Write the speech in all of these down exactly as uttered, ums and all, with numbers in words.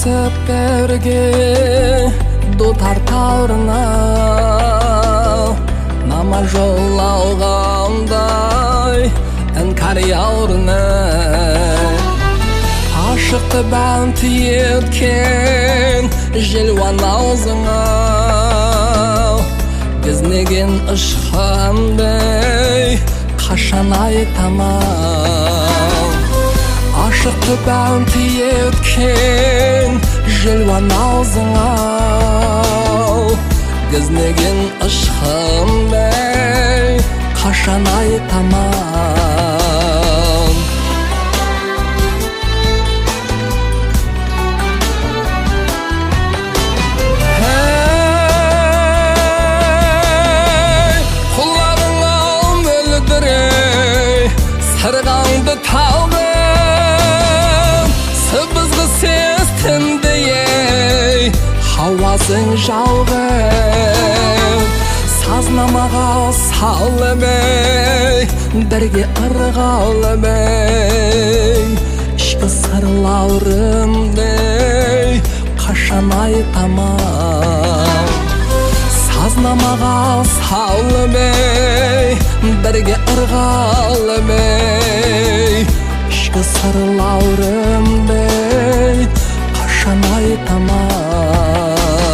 басып бірге дутар таурына нама жол алғандай іңкәр яурына ашықты бәнті еткен желуан аузыңа безнеген ұшқандай қашан айтамам ашықты бәнті еткен желуан аузыңа безнеген ұшқандай қашан айтамам Сырғаңды талғым сыбызғы сестінді ей хауасын жалғым сазнамаға салып ей бірге ырғалып ей ішкі сырлаурымды қашан айтамам сазнамаға салып ей бірге ырғалып ей ішкі сырлаурымды қашан айтамам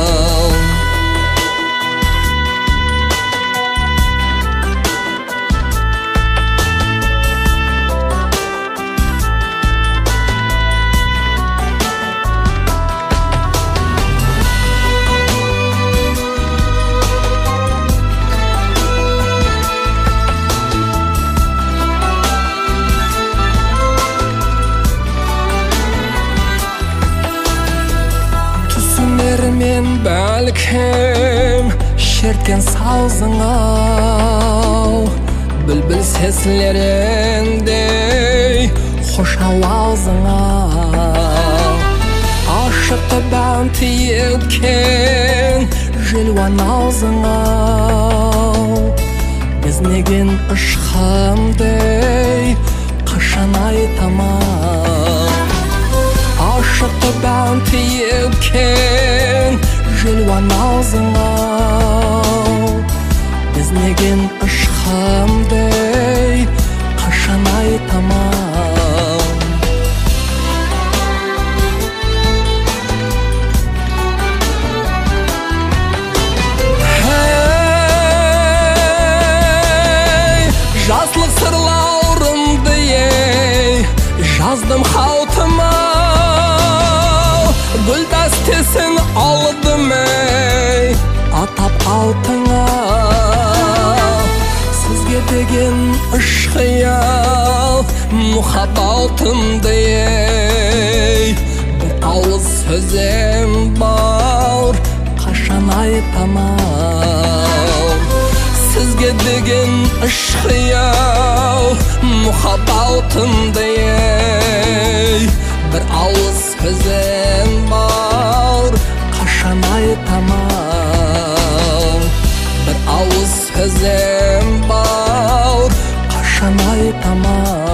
мен бәлкім шерткен саузыңа бүлбіл сесілеріндей хош ауазыңа ашықты бәнті еткен желуан аузыңа безнеген ұшқандай қашан айтамам ашықты бәнті еткен желуан аузыңа безнеген ұшқандай қашан айтамам Жаслық сырлаурымды ей жаздым хаутыма гүл дәстесін алдым ей атап алтыңа сізге деген ұшқиял мұхаббатымды ей бір ауыз сөзім бар қашан айтамам сізге деген ұшқиял мұхаббатымды ей бір ауыз сөзім бар қашан айтамам бір ауыз сөзім бар қашан айтамам